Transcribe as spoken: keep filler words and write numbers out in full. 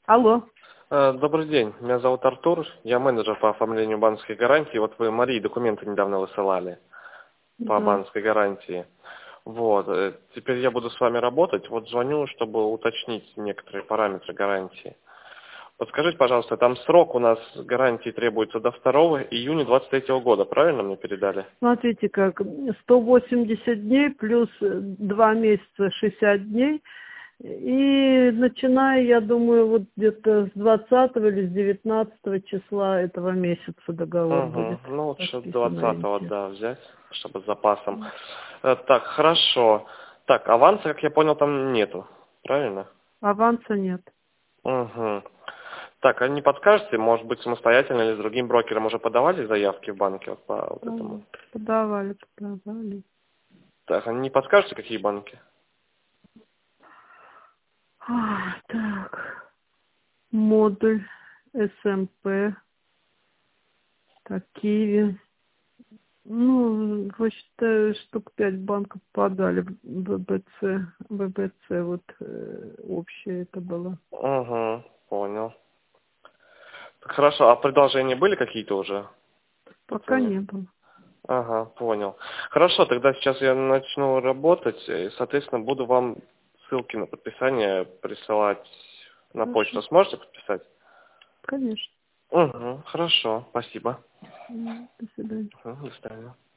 Алло. Э, Добрый день, меня зовут Артур, я менеджер по оформлению банковской гарантии. Вот вы Марии документы недавно высылали по Да. банковской гарантии. Вот, э, теперь я буду с вами работать. Вот звоню, чтобы уточнить некоторые параметры гарантии. Подскажите, пожалуйста, там срок у нас гарантии требуется до второго июня двадцать третьего года, правильно мне передали? Смотрите, как сто восемьдесят дней плюс два месяца шестьдесят дней. И начиная, я думаю, вот где-то с двадцатого или с девятнадцатого числа этого месяца договор Угу. будет Ну, лучше подписан, двадцатого, ориентир. да, взять, чтобы с запасом. Э, Так, хорошо. Так, аванса, как я понял, там нету, правильно? Аванса нет. Угу. Так, а не подскажете, может быть, самостоятельно или с другим брокером уже подавали заявки в банке вот по вот этому? Ага. Подавали, подавали. Так, а не подскажете, какие банки? А, так, модуль, СМП, так, Киви. Ну, вот считаю, штук пять банков подали. ВБЦ, ВБЦ, вот э, общее это было. Угу, понял. Так, хорошо, а предложения были какие-то уже? От Пока меня? не было. Ага, понял. Хорошо, тогда сейчас я начну работать, и, соответственно, буду вам ссылки на подписание присылать на почту. Хорошо, Сможете подписать? конечно. Угу, хорошо, спасибо. М, До свидания. Мгм, до свидания.